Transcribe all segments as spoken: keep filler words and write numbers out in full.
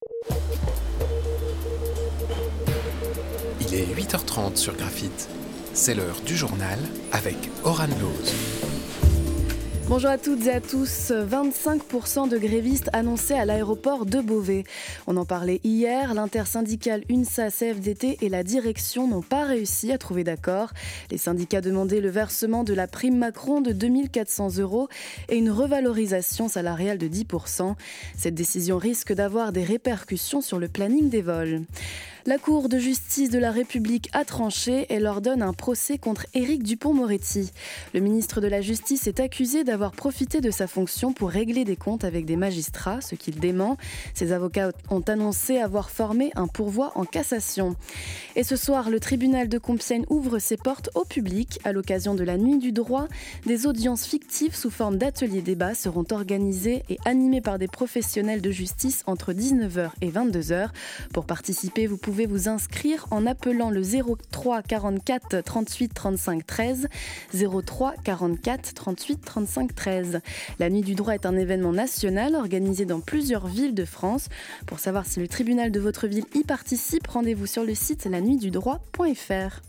Il est huit heures trente sur Graphite. C'est l'heure du journal avec Oran Loz. Bonjour à toutes et à tous. vingt-cinq pour cent de grévistes annoncés à l'aéroport de Beauvais. On en parlait hier. L'intersyndicale UNSA C F D T et la direction n'ont pas réussi à trouver d'accord. Les syndicats demandaient le versement de la prime Macron de deux mille quatre cents euros et une revalorisation salariale de dix pour cent. Cette décision risque d'avoir des répercussions sur le planning des vols. La Cour de justice de la République a tranché et leur donne un procès contre Éric Dupond-Moretti. Le ministre de la Justice est accusé d'avoir profité de sa fonction pour régler des comptes avec des magistrats, ce qu'il dément. Ses avocats ont annoncé avoir formé un pourvoi en cassation. Et ce soir, le tribunal de Compiègne ouvre ses portes au public. À l'occasion de la Nuit du droit, des audiences fictives sous forme d'ateliers débats seront organisées et animées par des professionnels de justice entre dix-neuf heures et vingt-deux heures. Pour participer, vous pouvez vous inscrire en appelant le zéro trois quarante-quatre trente-huit trente-cinq treize, zéro trois quarante-quatre trente-huit trente-cinq treize. La Nuit du droit est un événement national organisé dans plusieurs villes de France. Pour savoir si le tribunal de votre ville y participe, rendez-vous sur le site la nuit du droit point f r.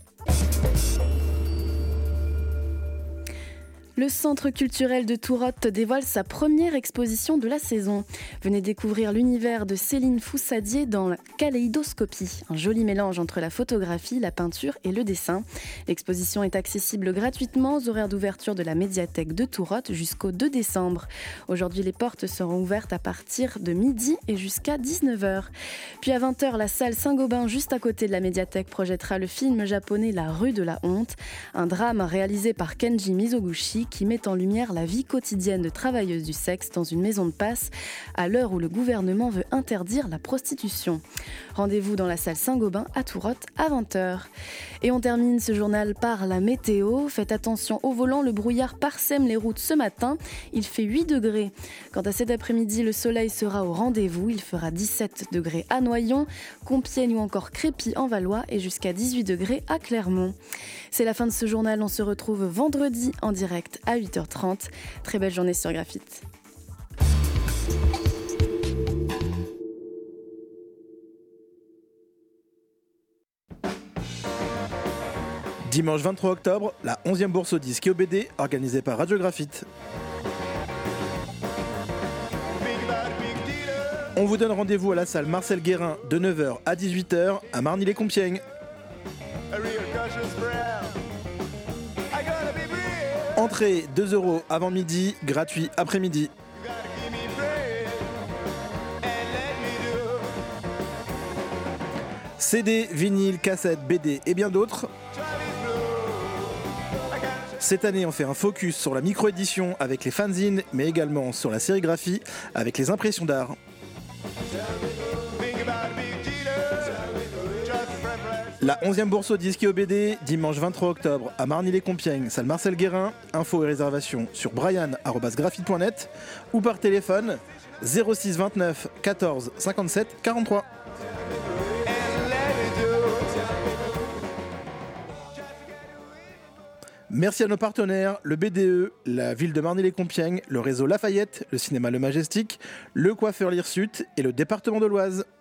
Le Centre culturel de Tourotte dévoile sa première exposition de la saison. Venez découvrir l'univers de Céline Foussadier dans Kaléidoscopie, un joli mélange entre la photographie, la peinture et le dessin. L'exposition est accessible gratuitement aux horaires d'ouverture de la médiathèque de Tourotte jusqu'au deux décembre. Aujourd'hui, les portes seront ouvertes à partir de midi et jusqu'à dix-neuf heures. Puis à vingt heures, la salle Saint-Gobain, juste à côté de la médiathèque, projettera le film japonais La rue de la honte, un drame réalisé par Kenji Mizoguchi qui met en lumière la vie quotidienne de travailleuses du sexe dans une maison de passe à l'heure où le gouvernement veut interdire la prostitution. Rendez-vous dans la salle Saint-Gobain à Tourotte à vingt heures. Et on termine ce journal par la météo. Faites attention au volant, le brouillard parsème les routes ce matin. Il fait huit degrés. Quant à cet après-midi, le soleil sera au rendez-vous. Il fera dix-sept degrés à Noyon, Compiègne ou encore Crépy en Valois et jusqu'à dix-huit degrés à Clermont. C'est la fin de ce journal. On se retrouve vendredi en direct à huit heures trente. Très belle journée sur Graphite. Dimanche vingt-trois octobre, la onzième bourse au disque et au B D organisée par Radio Graphite. On vous donne rendez-vous à la salle Marcel Guérin de neuf heures à dix-huit heures à Marny-les-Compiègnes. Entrée deux euros avant midi, gratuit après-midi. C D, vinyle, cassette, B D et bien d'autres. Cette année, on fait un focus sur la micro-édition avec les fanzines, mais également sur la sérigraphie avec les impressions d'art. La onzième bourse au disque et au B D, dimanche vingt-trois octobre à Marny-les-Compiègnes, salle Marcel Guérin. Infos et réservations sur brian arobase graphite point net ou par téléphone zéro six vingt-neuf quatorze cinquante-sept quarante-trois. Merci à nos partenaires, le B D E, la ville de Marny-les-Compiègnes, le réseau Lafayette, le cinéma Le Majestic, le coiffeur L'Hirsute et le département de l'Oise.